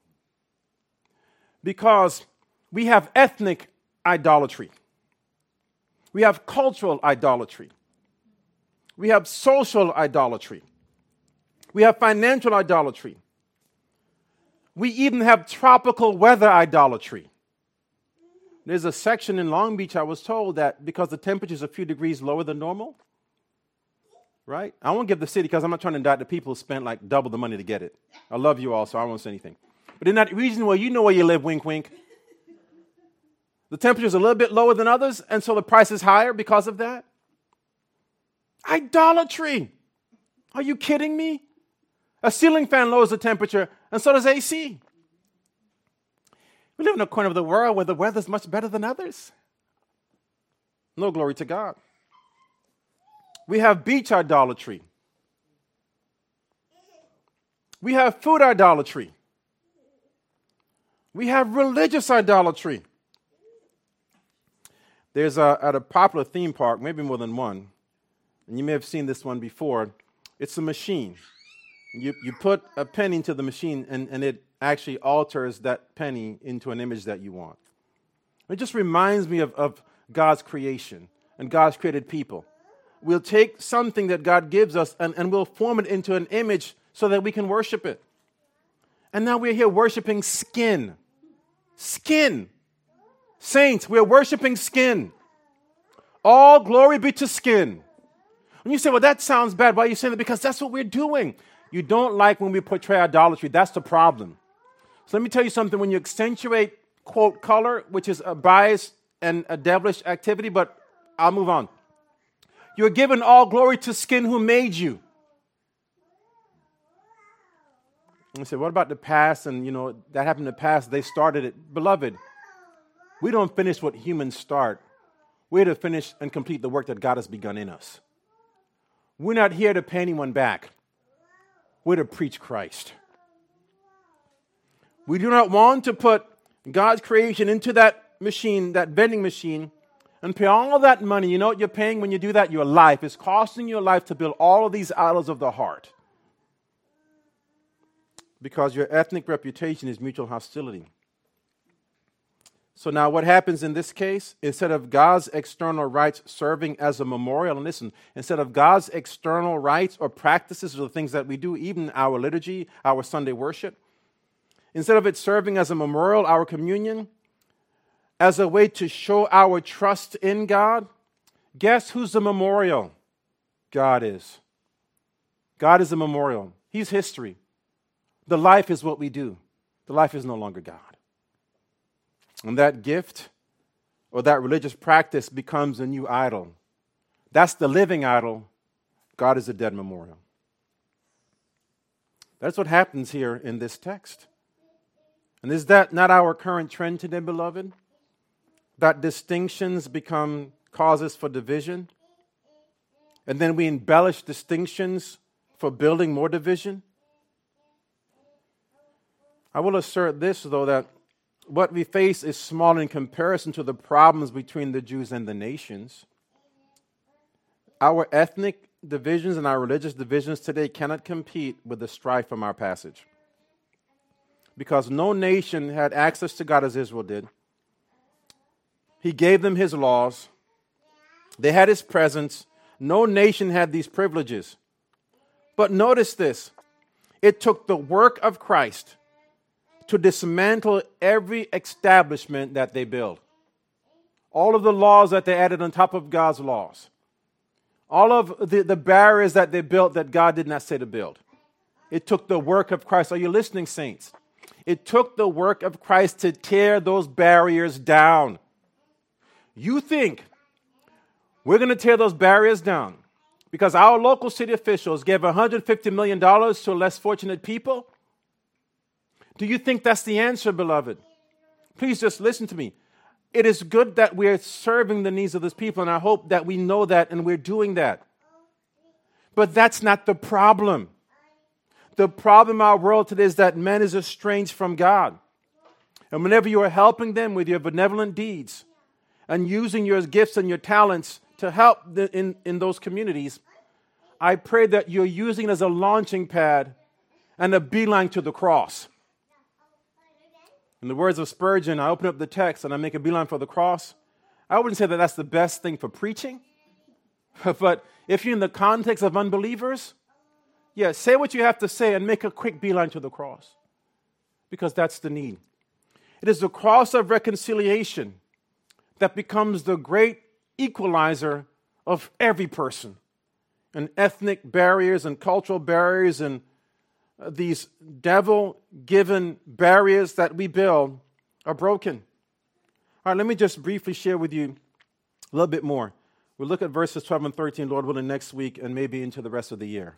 Because we have ethnic idolatry. We have cultural idolatry. We have social idolatry. We have financial idolatry. We even have tropical weather idolatry. There's a section in Long Beach, I was told, that because the temperature is a few degrees lower than normal, right? I won't give the city because I'm not trying to indict the people who spent like double the money to get it. I love you all, so I won't say anything. But in that region where you know where you live, wink, wink, the temperature is a little bit lower than others, and so the price is higher because of that. Idolatry. Are you kidding me? A ceiling fan lowers the temperature, and so does A C. We live in a corner of the world where the weather is much better than others. No glory to God. We have beach idolatry. We have food idolatry. We have religious idolatry. There's a, at a popular theme park, maybe more than one, and you may have seen this one before. It's a machine. You, you put a penny into the machine, and, and it actually alters that penny into an image that you want. It just reminds me of, of God's creation and God's created people. We'll take something that God gives us and, and we'll form it into an image so that we can worship it. And now we're here worshiping skin. Skin. Saints, we're worshiping skin. All glory be to skin. When you say, well, that sounds bad, why are you saying that? Because that's what we're doing. You don't like when we portray idolatry. That's the problem. So let me tell you something. When you accentuate, quote, color, which is a bias and a devilish activity, but I'll move on. You're giving all glory to skin who made you. And I said, what about the past? And, you know, that happened in the past. They started it. Beloved, we don't finish what humans start. We're to finish and complete the work that God has begun in us. We're not here to pay anyone back. We're to preach Christ. We do not want to put God's creation into that machine, that vending machine, and pay all of that money. You know what you're paying when you do that? Your life. It's costing your life to build all of these idols of the heart. Because your ethnic reputation is mutual hostility. So now what happens in this case? Instead of God's external rites serving as a memorial, and listen, instead of God's external rites or practices or the things that we do, even our liturgy, our Sunday worship, instead of it serving as a memorial, our communion, as a way to show our trust in God, guess who's the memorial? God is. God is the memorial. He's history. The life is what we do. The life is no longer God. And that gift or that religious practice becomes a new idol. That's the living idol. God is a dead memorial. That's what happens here in this text. And is that not our current trend today, beloved? That distinctions become causes for division? And then we embellish distinctions for building more division? I will assert this, though, that what we face is small in comparison to the problems between the Jews and the nations. Our ethnic divisions and our religious divisions today cannot compete with the strife from our passage. Because no nation had access to God as Israel did. He gave them his laws. They had his presence. No nation had these privileges. But notice this. It took the work of Christ to dismantle every establishment that they built. All of the laws that they added on top of God's laws. All of the, the barriers that they built that God did not say to build. It took the work of Christ. Are you listening, saints? It took the work of Christ to tear those barriers down. You think we're going to tear those barriers down because our local city officials gave one hundred fifty million dollars to less fortunate people? Do you think that's the answer, beloved? Please just listen to me. It is good that we're serving the needs of this people, and I hope that we know that and we're doing that. But that's not the problem. The problem in our world today is that man is estranged from God. And whenever you are helping them with your benevolent deeds and using your gifts and your talents to help the, in, in those communities, I pray that you're using it as a launching pad and a beeline to the cross. In the words of Spurgeon, I open up the text and I make a beeline for the cross. I wouldn't say that that's the best thing for preaching. But if you're in the context of unbelievers, yeah, say what you have to say and make a quick beeline to the cross. Because that's the need. It is the cross of reconciliation that becomes the great equalizer of every person. And ethnic barriers and cultural barriers and these devil-given barriers that we build are broken. All right, let me just briefly share with you a little bit more. We'll look at verses twelve and thirteen, Lord willing, next week and maybe into the rest of the year.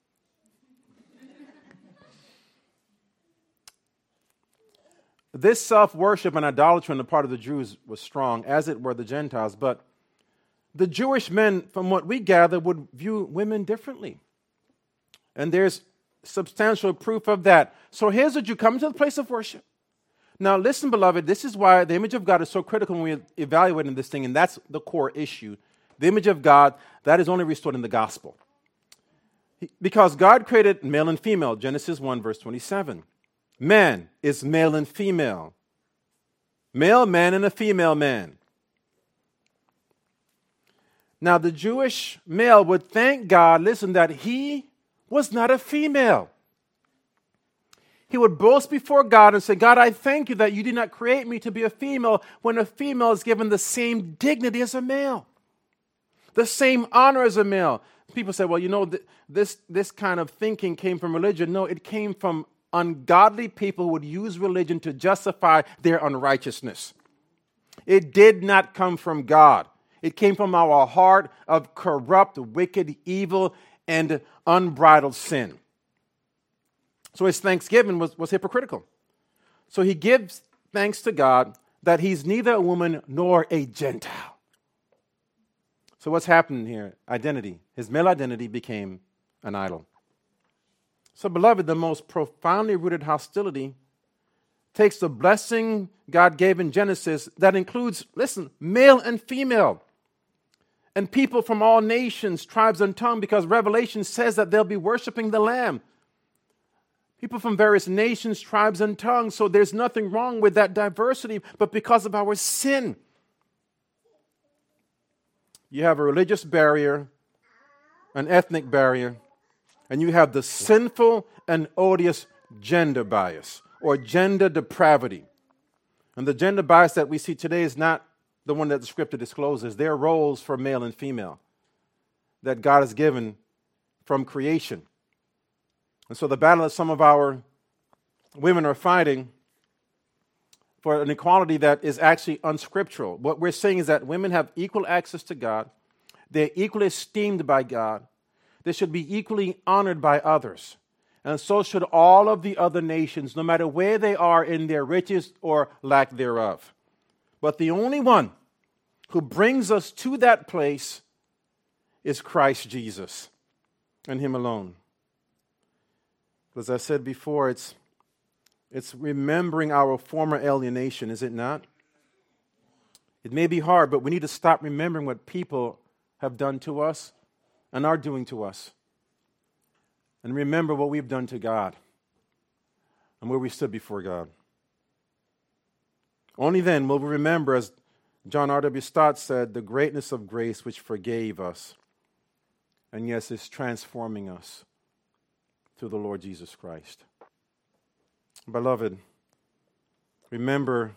This self-worship and idolatry on the part of the Jews was strong, as it were the Gentiles, but the Jewish men, from what we gather, would view women differently. And there's substantial proof of that. So here's what you come to the place of worship. Now listen, beloved, this is why the image of God is so critical when we're evaluating this thing, and that's the core issue. The image of God, that is only restored in the gospel. Because God created male and female, Genesis one, verse twenty-seven. Man is male and female. Male man and a female man. Now the Jewish male would thank God, listen, that he was not a female. He would boast before God and say, God, I thank you that you did not create me to be a female when a female is given the same dignity as a male, the same honor as a male. People say, well, you know, th- this, this kind of thinking came from religion. No, it came from ungodly people who would use religion to justify their unrighteousness. It did not come from God. It came from our heart of corrupt, wicked, evil, and unbridled sin. So his thanksgiving was, was hypocritical. So he gives thanks to God that he's neither a woman nor a Gentile. So what's happening here? Identity. His male identity became an idol. So, beloved, the most profoundly rooted hostility takes the blessing God gave in Genesis that includes, listen, male and female, and people from all nations, tribes, and tongues, because Revelation says that they'll be worshiping the Lamb. People from various nations, tribes, and tongues. So there's nothing wrong with that diversity, but because of our sin, you have a religious barrier, an ethnic barrier, and you have the sinful and odious gender bias or gender depravity. And the gender bias that we see today is not the one that the scripture discloses. There are roles for male and female that God has given from creation. And so the battle that some of our women are fighting for an equality that is actually unscriptural. What we're saying is that women have equal access to God. They're equally esteemed by God. They should be equally honored by others. And so should all of the other nations, no matter where they are in their riches or lack thereof. But the only one who brings us to that place is Christ Jesus and Him alone. As I said before, it's, it's remembering our former alienation, is it not? It may be hard, but we need to stop remembering what people have done to us and are doing to us. And remember what we've done to God and where we stood before God. Only then will we remember, as John R W Stott said, the greatness of grace which forgave us and, yes, is transforming us through the Lord Jesus Christ. Beloved, remember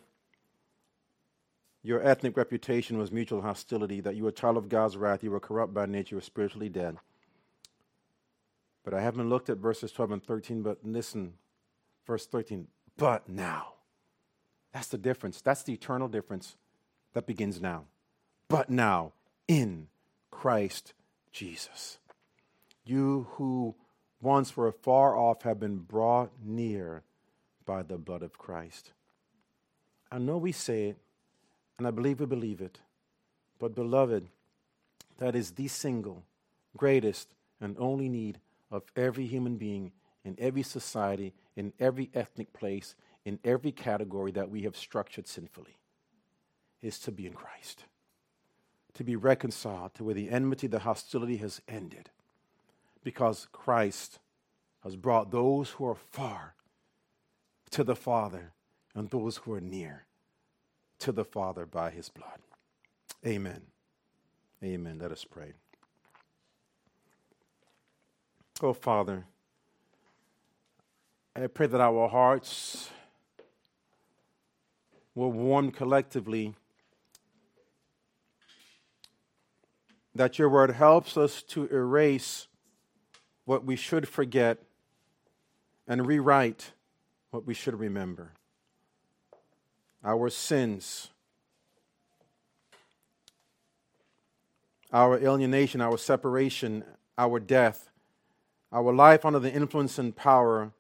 your ethnic reputation was mutual hostility, that you were a child of God's wrath, you were corrupt by nature, you were spiritually dead. But I haven't looked at verses twelve and thirteen, but listen, verse thirteen, but now. That's the difference. That's the eternal difference that begins now. But now, in Christ Jesus, you who once were far off have been brought near by the blood of Christ. I know we say it, and I believe we believe it, but beloved, that is the single, greatest, and only need of every human being in every society, in every ethnic place, in every category that we have structured sinfully, is to be in Christ, to be reconciled to where the enmity, the hostility has ended, because Christ has brought those who are far to the Father and those who are near to the Father by His blood. Amen. Amen. Let us pray. Oh, Father, I pray that our hearts will warm collectively, that your word helps us to erase what we should forget and rewrite what we should remember. Our sins, our alienation, our separation, our death, our life under the influence and power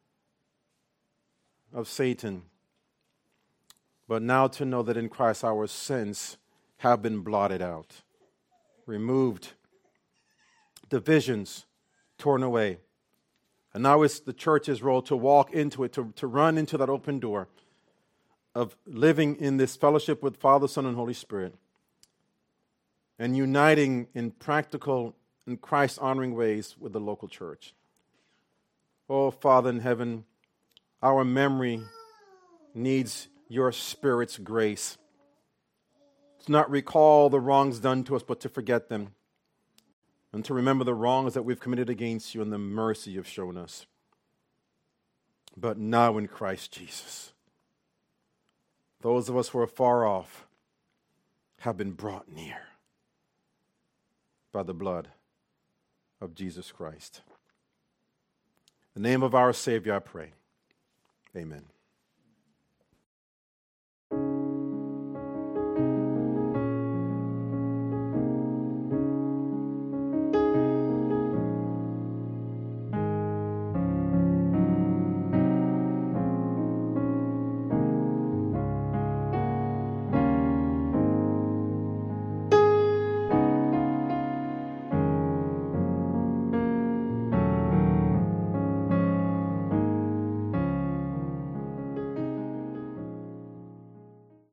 of Satan. But now to know that in Christ our sins have been blotted out, removed, divisions torn away. And now it's the church's role to walk into it, to, to run into that open door of living in this fellowship with Father, Son, and Holy Spirit, and uniting in practical and Christ-honoring ways with the local church. Oh, Father in heaven, our memory needs your Spirit's grace to not recall the wrongs done to us, but to forget them, and to remember the wrongs that we've committed against you and the mercy you've shown us. But now in Christ Jesus, those of us who are far off have been brought near by the blood of Jesus Christ. In the name of our Savior, I pray. Amen.